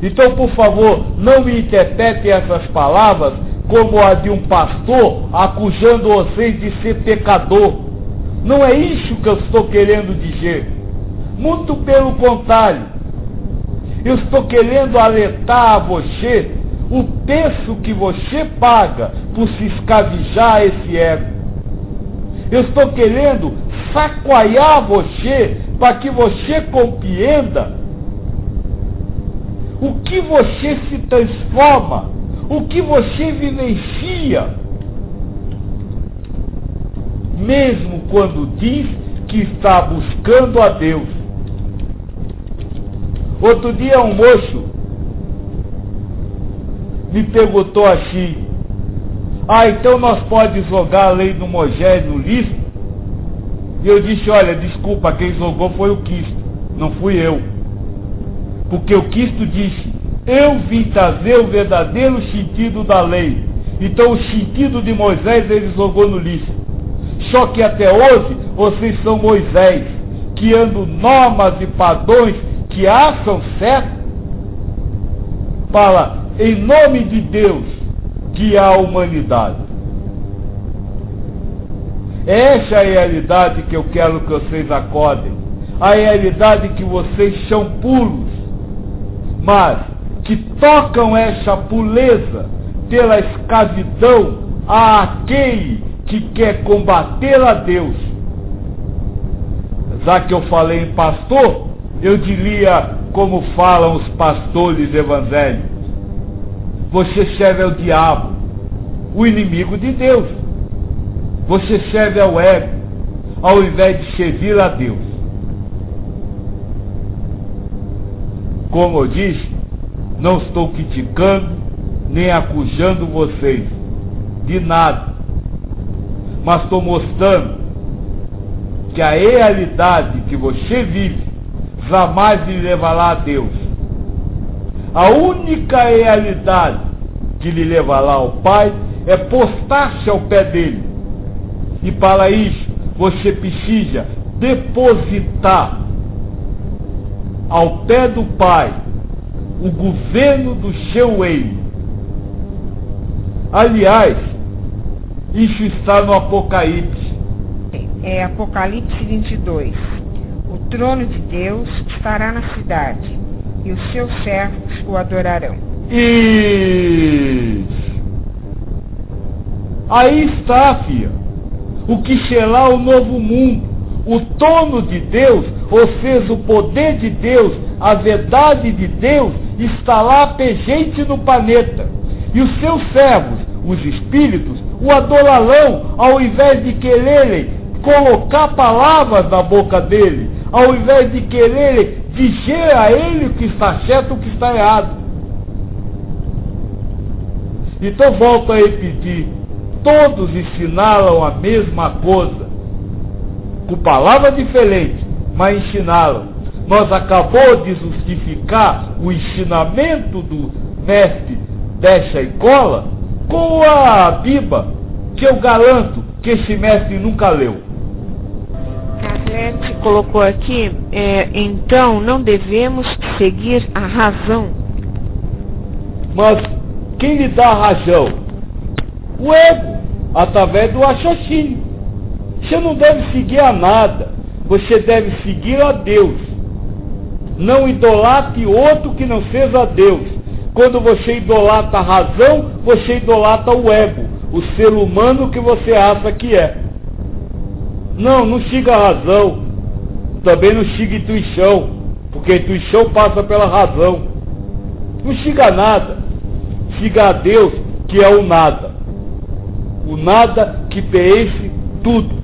Então, por favor, não me interpretem essas palavras como a de um pastor acusando vocês de ser pecador. Não é isso que eu estou querendo dizer. Muito pelo contrário. Eu estou querendo alertar a você o preço que você paga por se escravijar a esse ego. Eu estou querendo sacoalhar você para que você compreenda o que você se transforma, o que você vivencia, mesmo quando diz que está buscando a Deus. Outro dia um moço me perguntou assim: então nós podemos jogar a lei do Moisés no lixo? E eu disse: olha, desculpa, quem jogou foi o Cristo, não fui eu. Porque o Cristo disse: eu vim trazer o verdadeiro sentido da lei. Então o sentido de Moisés ele jogou no lixo. Só que até hoje vocês são Moisés, criando normas e padrões que acham certo para, em nome de Deus, guiar a humanidade. Essa é a realidade que eu quero que vocês acordem. A realidade que vocês são puros, mas que tocam essa pureza pela escravidão àquele que quer combater a Deus. Já que eu falei em pastor, eu diria como falam os pastores evangélicos: você serve ao diabo, o inimigo de Deus. Você serve ao ego, ao invés de servir a Deus. Como eu disse, não estou criticando nem acusando vocês de nada, mas estou mostrando que a realidade que você vive jamais lhe levará a Deus. A única realidade que lhe levará ao Pai é postar-se ao pé dele. E para isso você precisa depositar ao pé do Pai o governo do seu reino. Aliás, isso está no Apocalipse. É Apocalipse 22. O trono de Deus estará na cidade, e os seus servos o adorarão. Isso. Aí está, filha, o que será o novo mundo. O trono de Deus, ou seja, o poder de Deus, a verdade de Deus, está lá presente no planeta. E os seus servos, os espíritos, o adorarão, ao invés de quererem colocar palavras na boca dele, ao invés de quererem dizer a ele o que está certo e o que está errado. Então volto a repetir: todos ensinaram a mesma coisa, com palavras diferentes, mas ensinaram. Nós acabamos de justificar o ensinamento do mestre dessa escola com a Bíblia, que eu garanto que esse mestre nunca leu. Carlete colocou aqui, então não devemos seguir a razão. Mas quem lhe dá a razão? O ego, através do raciocínio. Você não deve seguir a nada, você deve seguir a Deus. Não idolatre outro que não seja Deus. Quando você idolatra a razão, você idolatra o ego, o ser humano que você acha que é. Não siga a razão. Também não siga a intuição, porque a intuição passa pela razão. Não siga nada. Siga a Deus, que é o nada. O nada que preenche tudo.